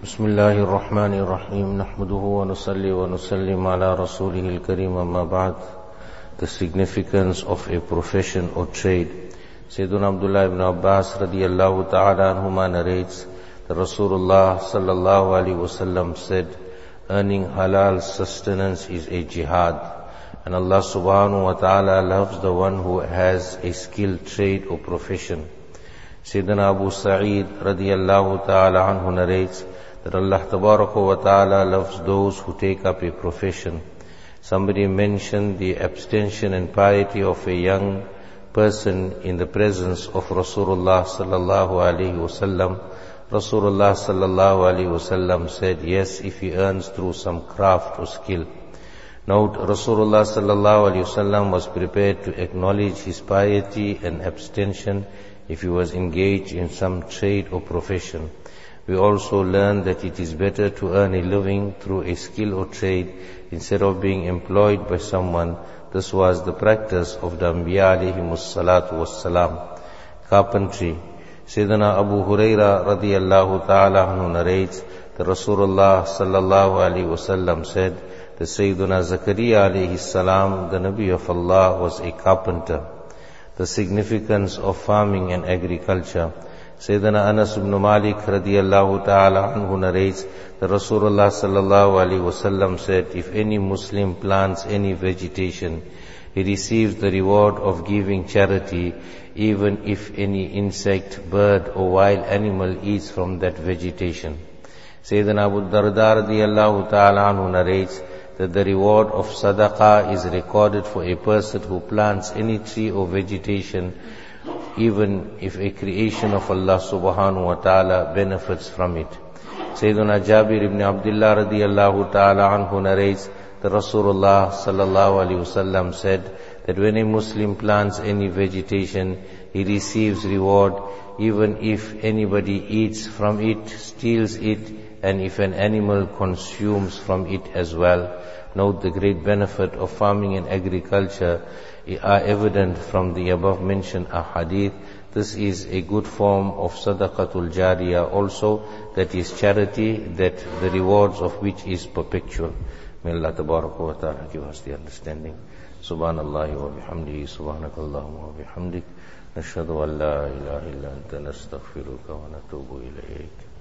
بسم الله الرحمن الرحيم نحمده ونصلي ونسلم على رسوله الكريم أما بعد. The significance of a profession or trade. Sayyiduna Abdullah ibn Abbas radiyallahu ta'ala anhuma narrates that Rasulullah sallallahu alaihi wasallam said, earning halal sustenance is a jihad, and Allah subhanahu wa ta'ala loves the one who has a skilled trade or profession. Sayyidina Abu Sa'id radiyallahu ta'ala anhu narrates that Allah tabaraka wa ta'ala loves those who take up a profession. Somebody mentioned the abstention and piety of a young person in the presence of Rasulullah sallallahu alaihi wasallam. Rasulullah sallallahu alaihi wasallam said, yes, if he earns through some craft or skill. Note, Rasulullah sallallahu alaihi wasallam was prepared to acknowledge his piety and abstention if he was engaged in some trade or profession. We also learn that it is better to earn a living through a skill or trade instead of being employed by someone. This was the practice of the Anbiya alayhimus salatu wassalam. Carpentry. Sayyidina Abu Huraira radiyallahu ta'ala anhu narrates that Rasulullah sallallahu alayhi wasallam said that Sayyidina Zakaria alayhi salam, the Nabi of Allah, was a carpenter. The significance of farming and agriculture. Sayyidina Anas ibn Malik radiyallahu ta'ala anhu narrates that Rasulullah sallallahu alaihi wasallam said, if any Muslim plants any vegetation, he receives the reward of giving charity, even if any insect, bird or wild animal eats from that vegetation. Sayyidina Abu Darda radiyallahu ta'ala anhu narrates that the reward of sadaqah is recorded for a person who plants any tree or vegetation, even if a creation of Allah subhanahu wa ta'ala benefits from it. Sayyiduna Jabir ibn Abdullah radiyallahu ta'ala anhu narrates that Rasulullah sallallahu alaihi wasallam said that when a Muslim plants any vegetation, he receives reward, even if anybody eats from it, steals it, and if an animal consumes from it as well. Note, the great benefit of farming and agriculture are evident from the above mentioned ahadith. This is a good form of sadaqatul jariyah also, that is charity, that the rewards of which is perpetual. May Allah tabaraka wa ta'ala give us the understanding. Subhanallah wa bihamdihi, subhanakallahumma wa bihamdik, nashhadu an la ilaha illa anta nastaghfiruka wa natubu ilayk.